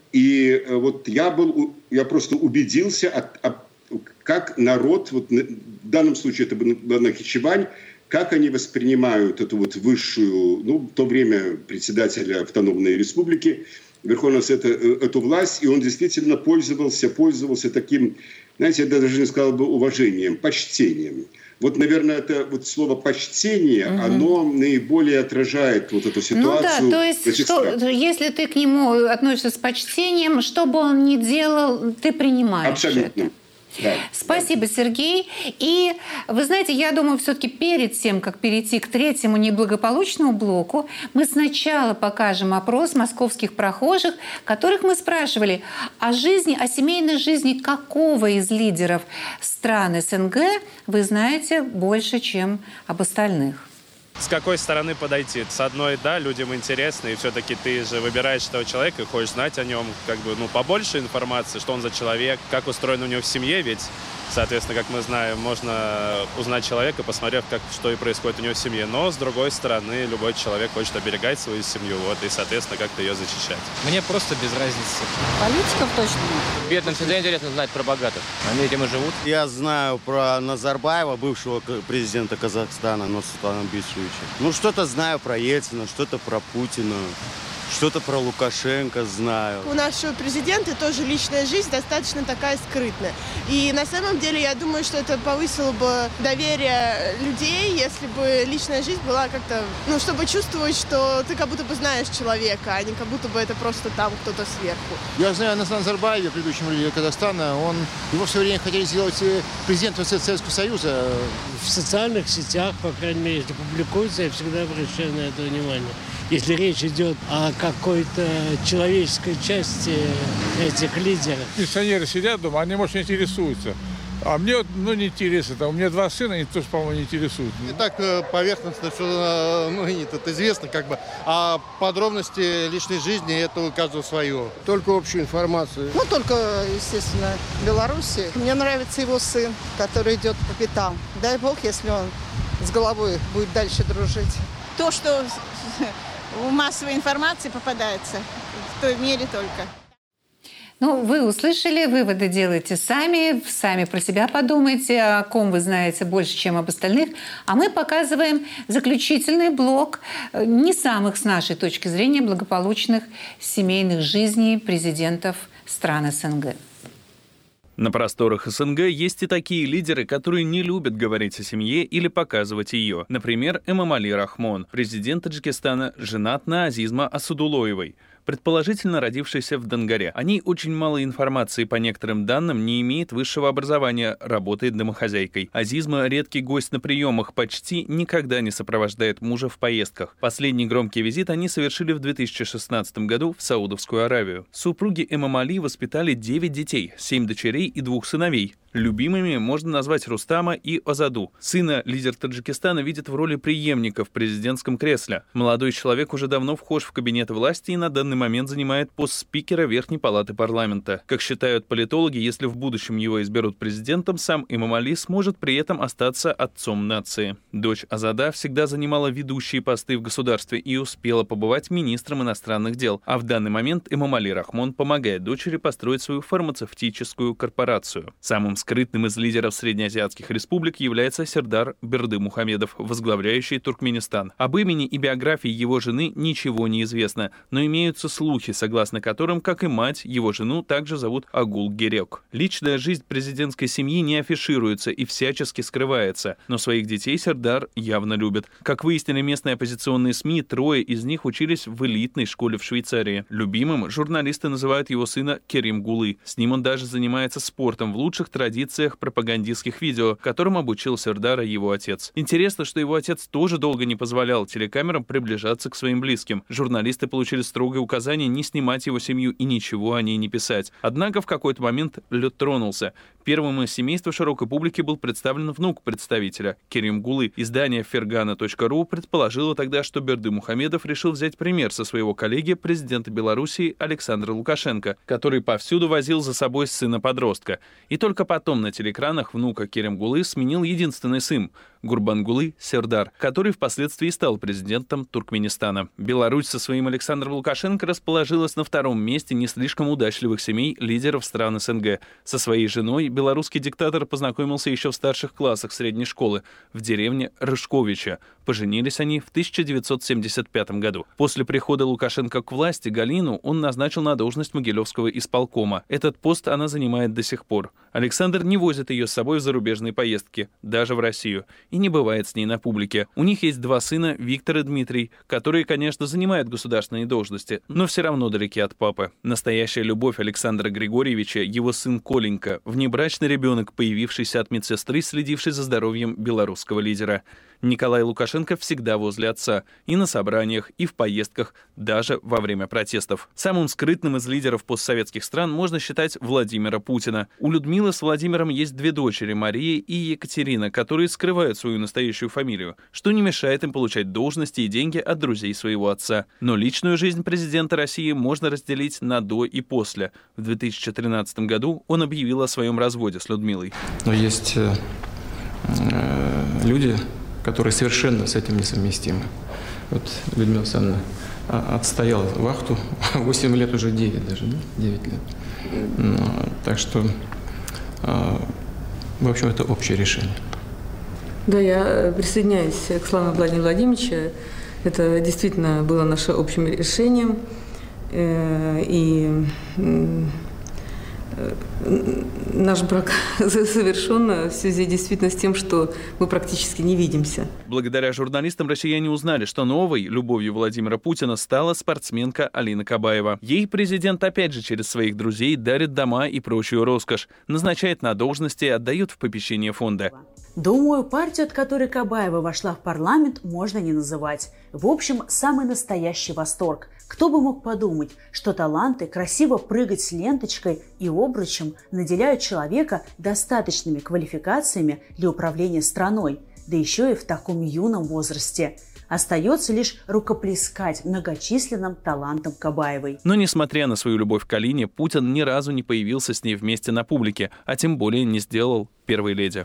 И э, вот я был, я просто убедился, от, от, как народ, вот в данном случае это была Нахичевань, как они воспринимают эту вот высшую, ну, в то время председателя автономной республики, Верховного Совета, эту власть, и он действительно пользовался, пользовался таким, знаете, я даже не сказал бы уважением, почтением. Вот, наверное, это вот слово «почтение», угу. оно наиболее отражает вот эту ситуацию. Ну да, то есть, что, если ты к нему относишься с почтением, что бы он ни делал, ты принимаешь Абсолютно. это. Да, Спасибо, да. Сергей. И вы знаете, я думаю, все-таки перед тем, как перейти к третьему неблагополучному блоку, мы сначала покажем опрос московских прохожих, которых мы спрашивали о жизни, о семейной жизни какого из лидеров стран СНГ вы знаете больше, чем об остальных. С какой стороны подойти? С одной, да, людям интересно, и все-таки ты же выбираешь этого человека, хочешь знать о нем как бы, ну, побольше информации, что он за человек, как устроен у него в семье, ведь Соответственно, как мы знаем, можно узнать человека, посмотрев, как, что и происходит у него в семье. Но, с другой стороны, любой человек хочет оберегать свою семью, вот, и, соответственно, как-то ее защищать. Мне просто без разницы. Политиков точно нет. Бедным всегда интересно знать про богатых. Они этим и живут. Я знаю про Назарбаева, бывшего президента Казахстана, Нурсултана Абишевича. Ну, что-то знаю про Ельцина, что-то про Путина. Что-то про Лукашенко знаю. У нашего президента тоже личная жизнь достаточно такая скрытная. И на самом деле я думаю, что это повысило бы доверие людей, если бы личная жизнь была как-то... Ну, чтобы чувствовать, что ты как будто бы знаешь человека, а не как будто бы это просто там кто-то сверху. Я знаю о Назарбаеве, предыдущем лидере Казахстана. Он, его в свое время хотели сделать президентом Советского Союза. В социальных сетях, по крайней мере, если публикуется, я всегда обращаю на это внимание. Если речь идет о какой-то человеческой части этих лидеров. Пенсионеры сидят дома, они, может, не интересуются. А мне, ну, не интересно. У меня два сына, они тоже, по-моему, не интересуют. Не так поверхностно, что, ну, это известно, как бы. А подробности личной жизни, это у каждого свое. Только общую информацию. Ну, только, естественно, в Беларуси. Мне нравится его сын, который идет по пятам. Дай бог, если он с головой будет дальше дружить. То, что в массовой информации попадается, в той мере только. Ну, вы услышали, выводы делайте сами, сами про себя подумайте, о ком вы знаете больше, чем об остальных. А мы показываем заключительный блок не самых, с нашей точки зрения, благополучных семейных жизней президентов стран СНГ. На просторах СНГ есть и такие лидеры, которые не любят говорить о семье или показывать ее. Например, Эмомали Рахмон, президент Таджикистана, женат на Азизма Асадулоевой, предположительно родившейся в Донгаре. О ней очень мало информации, по некоторым данным, не имеет высшего образования, работает домохозяйкой. Азизма — редкий гость на приемах, почти никогда не сопровождает мужа в поездках. Последний громкий визит они совершили в две тысячи шестнадцатом году в Саудовскую Аравию. Супруги Эмомали воспитали девять детей, семь дочерей и двух сыновей. Любимыми можно назвать Рустама и Азаду. Сына лидер Таджикистана видит в роли преемника в президентском кресле. Молодой человек уже давно вхож в кабинет власти и на данный момент занимает пост спикера Верхней палаты парламента. Как считают политологи, если в будущем его изберут президентом, сам Эмомали сможет при этом остаться отцом нации. Дочь Азада всегда занимала ведущие посты в государстве и успела побывать министром иностранных дел. А в данный момент Эмомали Рахмон помогает дочери построить свою фармацевтическую корпорацию. Самым скрытным из лидеров среднеазиатских республик является Сердар Бердымухамедов, возглавляющий Туркменистан. Об имени и биографии его жены ничего не известно, но имеются слухи, согласно которым, как и мать, его жену также зовут Агул Герек. Личная жизнь президентской семьи не афишируется и всячески скрывается, но своих детей Сердар явно любит. Как выяснили местные оппозиционные СМИ, трое из них учились в элитной школе в Швейцарии. Любимым журналисты называют его сына Керим Гулы. С ним он даже занимается спортом в лучших традициях традициях пропагандистских видео, которым обучил Сердара его отец. Интересно, что его отец тоже долго не позволял телекамерам приближаться к своим близким. Журналисты получили строгое указание не снимать его семью и ничего о ней не писать. Однако в какой-то момент лед тронулся. Первым из семейства широкой публики был представлен внук представителя, Керим Гулы. Издание фергана точка ру предположило тогда, что Бердымухамедов решил взять пример со своего коллеги, президента Белоруссии Александра Лукашенко, который повсюду возил за собой сына-подростка. И только потом на телеэкранах внука Керим Гулы сменил единственный сын, Гурбангулы Сердар, который впоследствии стал президентом Туркменистана. Беларусь со своим Александром Лукашенко расположилась на втором месте не слишком удачливых семей лидеров стран СНГ. Со своей женой белорусский диктатор познакомился еще в старших классах средней школы в деревне Рыжковича. Поженились они в тысяча девятьсот семьдесят пятом году. После прихода Лукашенко к власти Галину он назначил на должность Могилевского исполкома. Этот пост она занимает до сих пор. Александр не возит ее с собой в зарубежные поездки, даже в Россию, и не бывает с ней на публике. У них есть два сына, Виктор и Дмитрий, которые, конечно, занимают государственные должности, но все равно далеки от папы. Настоящая любовь Александра Григорьевича — его сын Коленька, внебрачный ребенок, появившийся от медсестры, следившей за здоровьем белорусского лидера. Николай Лукашенко всегда возле отца, и на собраниях, и в поездках, даже во время протестов. Самым скрытным из лидеров постсоветских стран можно считать Владимира Путина. У Людмилы с Владимиром есть две дочери, Мария и Екатерина, которые скрывают скрывают свою настоящую фамилию, что не мешает им получать должности и деньги от друзей своего отца. Но личную жизнь президента России можно разделить на «до» и «после». В две тысячи тринадцатом году он объявил о своем разводе с Людмилой. Но есть э, люди, которые совершенно с этим несовместимы. Вот Людмила Александровна отстояла вахту восемь лет, уже девять даже, да? девять лет. Ну, так что, э, в общем, это общее решение. Да, я присоединяюсь к словам Владимира Владимировича. Это действительно было нашим общим решением. И наш брак совершен в связи действительно с тем, что мы практически не видимся. Благодаря журналистам россияне узнали, что новой любовью Владимира Путина стала спортсменка Алина Кабаева. Ей президент опять же через своих друзей дарит дома и прочую роскошь, назначает на должности и отдает в попечение фонда. Думаю, партию, от которой Кабаева вошла в парламент, можно не называть. В общем, самый настоящий восторг. Кто бы мог подумать, что таланты красиво прыгать с ленточкой и обручем наделяют человека достаточными квалификациями для управления страной, да еще и в таком юном возрасте. Остается лишь рукоплескать многочисленным талантам Кабаевой. Но, несмотря на свою любовь к Алине, Путин ни разу не появился с ней вместе на публике, а тем более не сделал первой леди.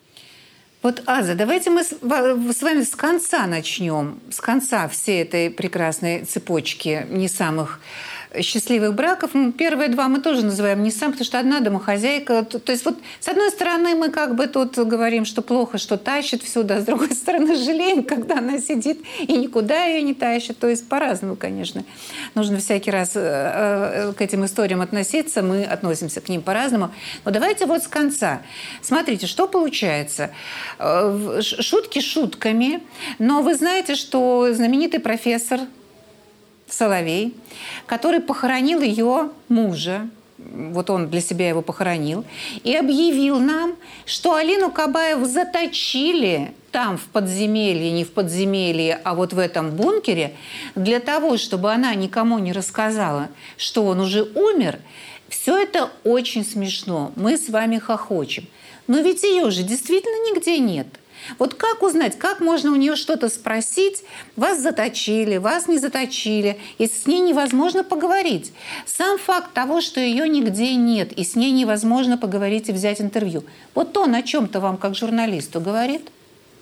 Вот, Аза, давайте мы с вами с конца начнем, с конца всей этой прекрасной цепочки не самых счастливых браков. Первые два мы тоже называем не сам, потому что одна домохозяйка. То есть вот с одной стороны мы как бы тут говорим, что плохо, что тащит всюду, а с другой стороны жалеем, когда она сидит и никуда ее не тащит. То есть по-разному, конечно. Нужно всякий раз к этим историям относиться. Мы относимся к ним по-разному. Но давайте вот с конца. Смотрите, что получается. Шутки шутками, но вы знаете, что знаменитый профессор Соловей, который похоронил ее мужа, вот он для себя его похоронил, и объявил нам, что Алину Кабаеву заточили там, в подземелье, не в подземелье, а вот в этом бункере, для того, чтобы она никому не рассказала, что он уже умер. Все это очень смешно. Мы с вами хохочем. Но ведь ее же действительно нигде нет. Вот как узнать, как можно у нее что-то спросить? Вас заточили, вас не заточили, если с ней невозможно поговорить. Сам факт того, что ее нигде нет, и с ней невозможно поговорить и взять интервью. Вот он о чем-то вам, как журналисту, говорит?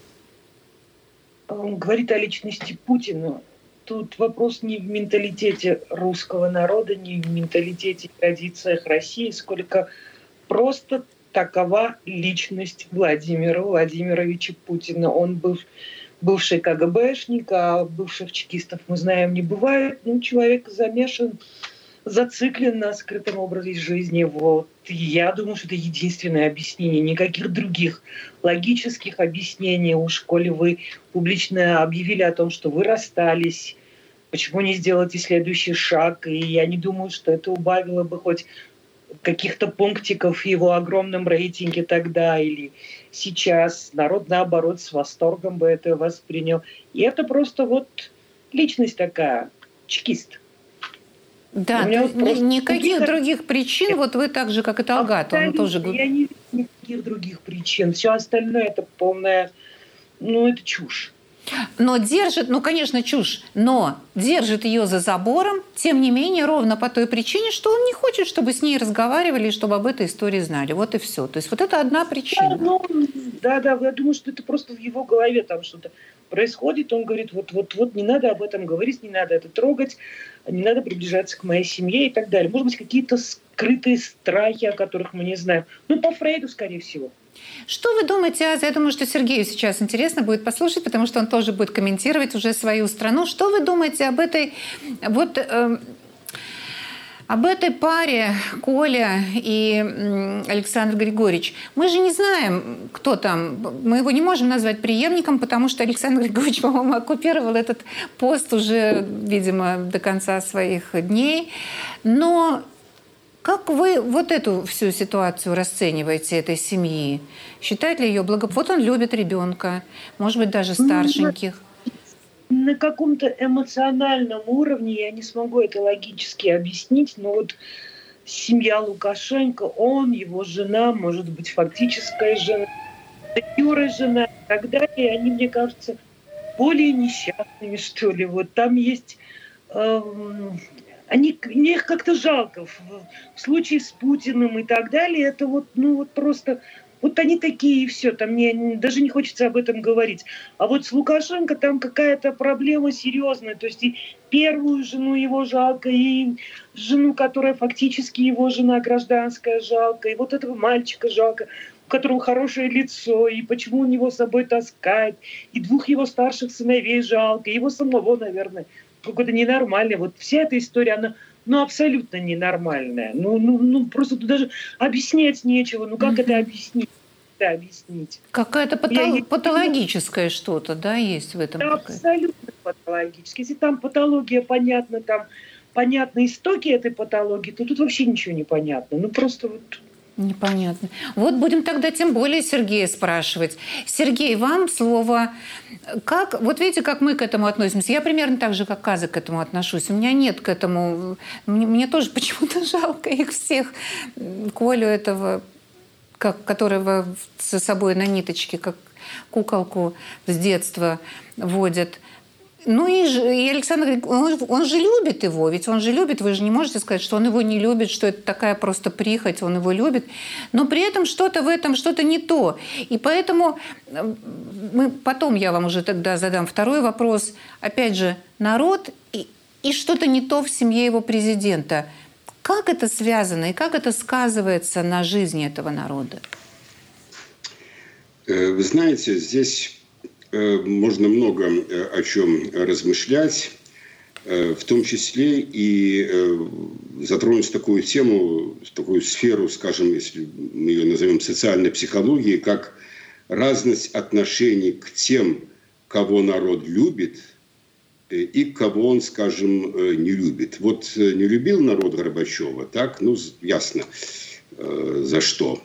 Он говорит о личности Путина. Тут вопрос не в менталитете русского народа, не в менталитете и традициях России, сколько просто такова личность Владимира Владимировича Путина. Он был бывший КГБшник, а бывших чекистов, мы знаем, не бывает. Ну, человек замешан, зациклен на скрытом образе жизни. Вот. И я думаю, что это единственное объяснение. Никаких других логических объяснений. Уж коли вы публично объявили о том, что вы расстались, почему не сделаете следующий шаг? И я не думаю, что это убавило бы хоть каких-то пунктиков в его огромном рейтинге тогда или сейчас. Народ, наоборот, с восторгом бы это воспринял. И это просто вот личность такая, чекист. Да, вот просто... никаких других причин, вот вы так же, как и Талгат, он тоже... Я не вижу никаких других причин. Все остальное это полная, ну, это чушь. Но держит, ну, конечно, чушь, но держит ее за забором, тем не менее, ровно по той причине, что он не хочет, чтобы с ней разговаривали, чтобы об этой истории знали. Вот и все. То есть вот это одна причина. Да, ну, да, да, я думаю, что это просто в его голове там что-то происходит. Он говорит, вот-вот-вот, не надо об этом говорить, не надо это трогать, не надо приближаться к моей семье и так далее. Может быть, какие-то скрытые страхи, о которых мы не знаем. Ну, по Фрейду, скорее всего. Что вы думаете, Аза? Я думаю, что Сергею сейчас интересно будет послушать, потому что он тоже будет комментировать уже свою страну. Что вы думаете об этой, вот, э, об этой паре Коля и э, Александр Григорьевич? Мы же не знаем, кто там. Мы его не можем назвать преемником, потому что Александр Григорьевич, по-моему, оккупировал этот пост уже, видимо, до конца своих дней. Но... Как вы вот эту всю ситуацию расцениваете, этой семьи? Считает ли ее благополучной? Вот он любит ребенка, может быть, даже старшеньких. На каком-то эмоциональном уровне я не смогу это логически объяснить, но вот семья Лукашенко, он, его жена, может быть, фактическая жена, Юра, жена и так далее, они, мне кажется, более несчастными, что ли. Вот там есть... Э, они, мне их как-то жалко. В, в случае с Путиным и так далее, это вот, ну, вот просто... Вот они такие, и все. Там мне даже не хочется об этом говорить. А вот с Лукашенко там какая-то проблема серьезная. То есть и первую жену его жалко, и жену, которая фактически его жена гражданская, жалко, и вот этого мальчика жалко, у которого хорошее лицо, и почему он его с собой таскает, и двух его старших сыновей жалко, и его самого, наверное, какой-то ненормальный. Вот вся эта история, она... Ну, абсолютно ненормальная. Ну, ну, ну, просто тут даже объяснять нечего. Ну, как mm-hmm. это объяснить? Да, объяснить. Какая-то патол... Я... патологическое что-то, да, есть в этом? Да, абсолютно патологическое. Если там патология понятна, там понятны истоки этой патологии, то тут вообще ничего не понятно. Ну, просто вот... Непонятно. Вот будем тогда тем более Сергея спрашивать. Сергей, вам слово. Как, вот видите, как мы к этому относимся? Я примерно так же, как Каза, к этому отношусь. У меня нет к этому... Мне, мне тоже почему-то жалко их всех. Колю этого, как, которого за собой на ниточке, как куколку с детства водят. Ну и, и Александр, он, он же любит его, ведь он же любит, вы же не можете сказать, что он его не любит, что это такая просто прихоть, он его любит, но при этом что-то в этом, что-то не то. И поэтому мы, потом я вам уже тогда задам второй вопрос. Опять же, народ и, и что-то не то в семье его президента. Как это связано и как это сказывается на жизни этого народа? Вы знаете, здесь... Можно много о чем размышлять, в том числе и затронуть такую тему, такую сферу, скажем, если мы ее назовем социальной психологией, как разность отношений к тем, кого народ любит, и кого он, скажем, не любит. Вот не любил народ Горбачева, так, ну, ясно, за что.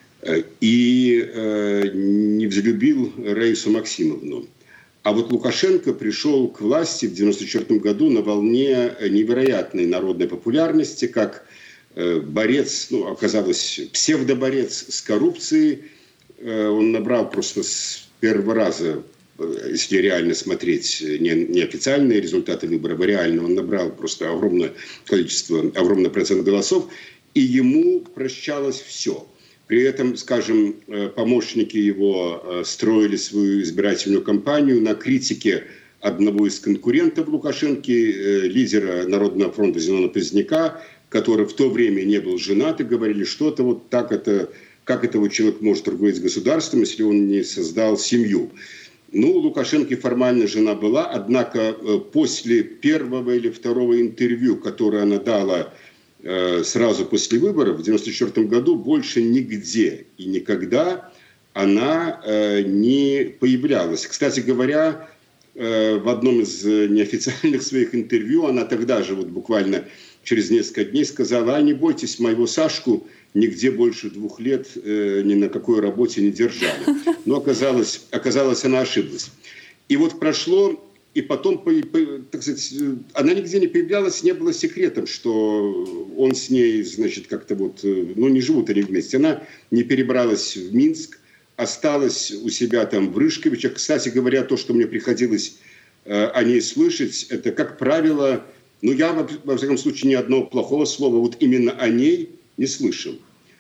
И э, не взлюбил Раису Максимовну. А вот Лукашенко пришел к власти в девяносто четвёртом году на волне невероятной народной популярности, как э, борец, ну, оказалось, псевдоборец с коррупцией. Э, он набрал просто с первого раза, если реально смотреть, не, не официальные результаты выборов, а реально, он набрал просто огромное количество, огромный процент голосов, и ему прощалось все. При этом, скажем, помощники его строили свою избирательную кампанию на критике одного из конкурентов Лукашенко, лидера Народного фронта Зенона Поздняка, который в то время не был женат, и говорили, что-то вот так это, как это вот человек может руководить государством, если он не создал семью. Ну, у Лукашенко формально жена была, однако после первого или второго интервью, которое она дала сразу после выборов в девяносто четвёртом году, больше нигде и никогда она не появлялась. Кстати говоря, в одном из неофициальных своих интервью она тогда же, вот буквально через несколько дней, сказала: а не бойтесь, моего Сашку нигде больше двух лет ни на какой работе не держали. Но оказалось, оказалось, она ошиблась. И вот прошло... И потом, так сказать, она нигде не появлялась, не было секретом, что он с ней, значит, как-то вот, ну, не живут они вместе. Она не перебралась в Минск, осталась у себя там в Рыжковичах. Кстати говоря, то, что мне приходилось э, о ней слышать, это, как правило, ну, я, во, во всяком случае, ни одного плохого слова вот именно о ней не слышал.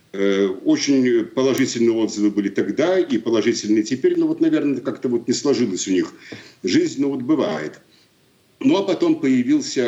Очень положительные отзывы были тогда и положительные теперь, но вот, наверное, как-то вот не сложилась у них жизнь, но вот бывает. Ну, а потом появился,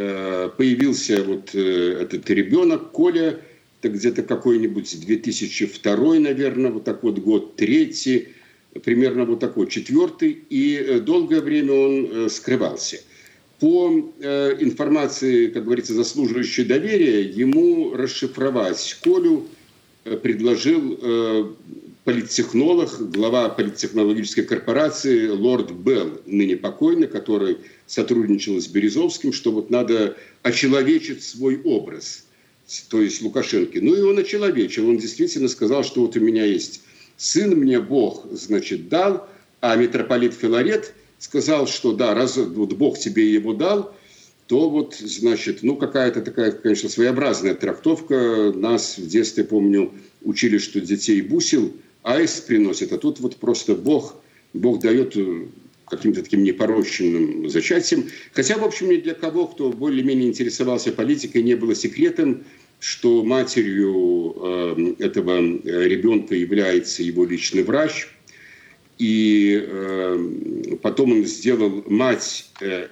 появился вот этот ребенок, Коля, это где-то какой-нибудь две тысячи второй, наверное, вот так вот год, третий, примерно вот такой, четвертый, и долгое время он скрывался. По информации, как говорится, заслуживающей доверия, ему расшифровать Колю предложил э, политтехнолог, глава политтехнологической корпорации лорд Белл, ныне покойный, который сотрудничал с Березовским, что вот надо очеловечить свой образ, то есть Лукашенко. Ну и он очеловечил, он действительно сказал, что вот у меня есть сын, мне Бог, значит, дал, а митрополит Филарет сказал, что да, раз вот Бог тебе его дал, то вот, значит, ну, какая-то такая, конечно, своеобразная трактовка. Нас в детстве, помню, учили, что детей бусил аист приносит, а тут вот просто Бог, Бог дает каким-то таким непорочным зачатием. Хотя, в общем, ни для кого, кто более-менее интересовался политикой, не было секретом, что матерью э, этого ребенка является его личный врач. И э, потом он сделал мать, э,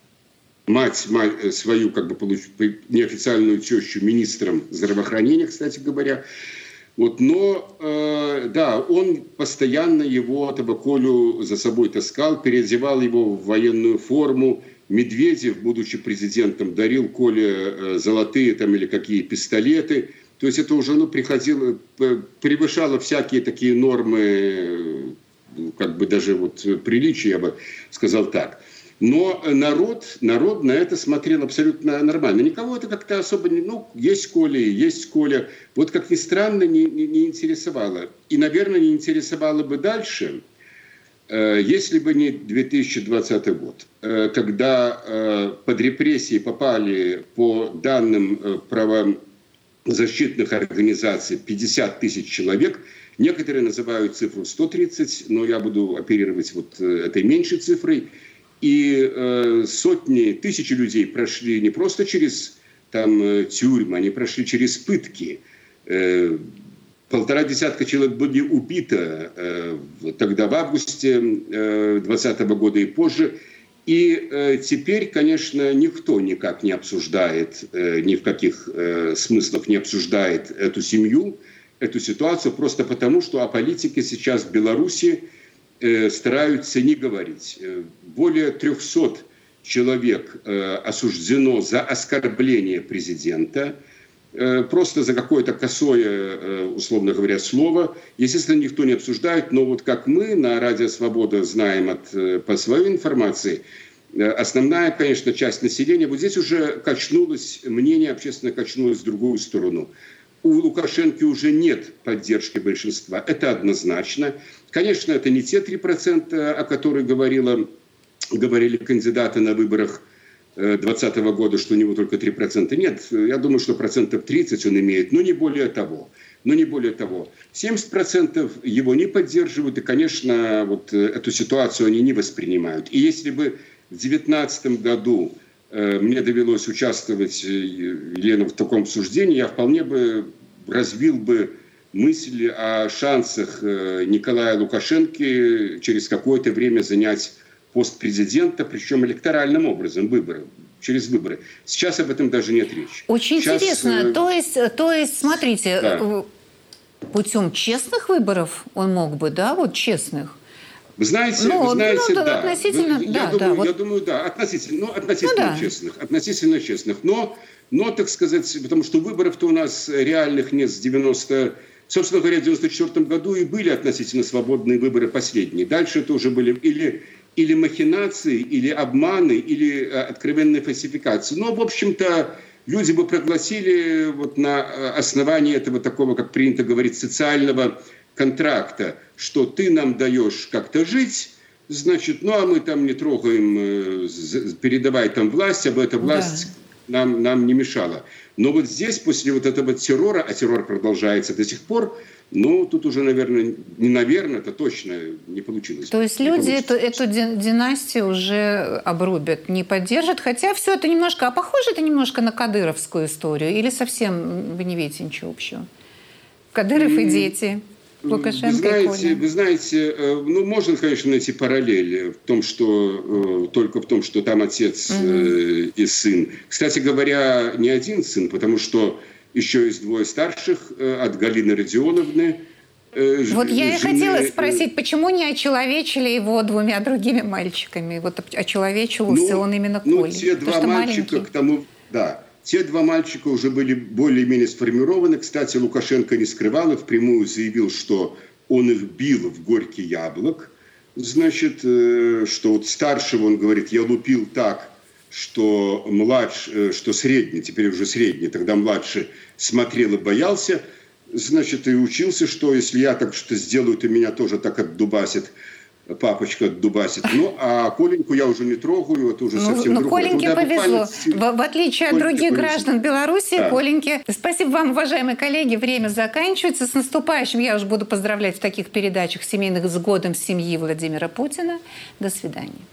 мать, мать свою, как бы, получ, неофициальную тещу министром здравоохранения, кстати говоря. Вот, но, э, да, он постоянно его, этого Колю, за собой таскал, переодевал его в военную форму. Медведев, будучи президентом, дарил Коле э, золотые там или какие пистолеты. То есть это уже, ну, приходило, превышало всякие такие нормы, как бы даже вот приличия, я бы сказал так. Но народ, народ на это смотрел абсолютно нормально. Никого это как-то особо не... Ну, есть Коля, есть Коля. Вот, как ни странно, не, не, не интересовало. И, наверное, не интересовало бы дальше, э, если бы не две тысячи двадцатый год, э, когда э, под репрессии попали, по данным э, правозащитных организаций, пятьдесят тысяч человек. Некоторые называют цифру сто тридцать, но я буду оперировать вот этой меньшей цифрой. И э, сотни, тысячи людей прошли не просто через там, тюрьмы, они прошли через пытки. Э, полтора десятка человек были убиты э, тогда в августе двадцатого года и позже. И э, теперь, конечно, никто никак не обсуждает, э, ни в каких э, смыслах не обсуждает эту семью, эту ситуацию, просто потому, что о политике сейчас в Беларуси стараются не говорить. Более трехсот человек осуждено за оскорбление президента, просто за какое-то косое, условно говоря, слово. Естественно, никто не обсуждает, но вот как мы на Радио Свобода знаем от, по своей информации, основная, конечно, часть населения, вот здесь уже качнулось, мнение общественно качнулось в другую сторону. У Лукашенко уже нет поддержки большинства. Это однозначно. Конечно, это не те три процента, о которых говорила, говорили кандидаты на выборах двадцатого года, что у него только три процента. Нет, я думаю, что процентов тридцать он имеет, но не более того. Но не более того. семьдесят процентов его не поддерживают, и, конечно, вот эту ситуацию они не воспринимают. И если бы в две тысячи девятнадцатом году мне довелось участвовать, Елена, в таком обсуждении, я вполне бы развил бы мысли о шансах Николая Лукашенко через какое-то время занять пост президента, причем электоральным образом, выборы, через выборы. Сейчас об этом даже нет речи. Очень Сейчас... интересно. То есть, то есть, смотрите, да. путем честных выборов он мог бы, да, вот честных? Вы знаете, ну, вы знаете, ну, да. Относительно, вы, да, я, думаю, да, вот... я думаю, да, относительно, ну, относительно ну, да. честных, относительно честных. Но, но, так сказать, потому что выборов-то у нас реальных нет с девяносто... Собственно говоря, в девяносто четвёртом году и были относительно свободные выборы последние. Дальше это уже были или, или махинации, или обманы, или откровенные фальсификации. Но, в общем-то, люди бы прогласили вот на основании этого такого, как принято говорить, социального контракта, что ты нам даешь как-то жить, значит, ну а мы там не трогаем, передавай там власть, об эта власть да. нам, нам не мешала. Но вот здесь, после вот этого террора, а террор продолжается до сих пор, ну, тут уже, наверное, не наверное, это точно не получилось. То есть люди эту, эту династию уже обрубят, не поддержат, хотя все это немножко, а похоже это немножко на кадыровскую историю, или совсем вы не видите ничего общего? Кадыров и дети. Лукашенко вы знаете, вы знаете, ну, можно, конечно, найти параллель в том, что только в том, что там отец mm-hmm. и сын. Кстати говоря, не один сын, потому что еще есть двое старших от Галины Родионовны. Вот ж, я и жены... хотела спросить, почему не очеловечили его двумя другими мальчиками? Вот очеловечился ну, он именно Колей. Ну, те два мальчика к тому, да. Те два мальчика уже были более-менее сформированы. Кстати, Лукашенко не скрывал и впрямую заявил, что он их бил в горький яблок. Значит, что вот старшего, он говорит, я лупил так, что младший, что средний, теперь уже средний, тогда младший смотрел и боялся. Значит, и учился, что если я так что сделаю, то меня тоже так отдубасит. папочка дубасит. Ну, а Коленьку я уже не трогаю, это уже ну, совсем ну, другое. Коленьке ну, да, повезло. В, в отличие от других повезло. граждан Беларуси, да. Коленьке... Спасибо вам, уважаемые коллеги. Время заканчивается. С наступающим я уже буду поздравлять в таких передачах семейных с годом семьи Владимира Путина. До свидания.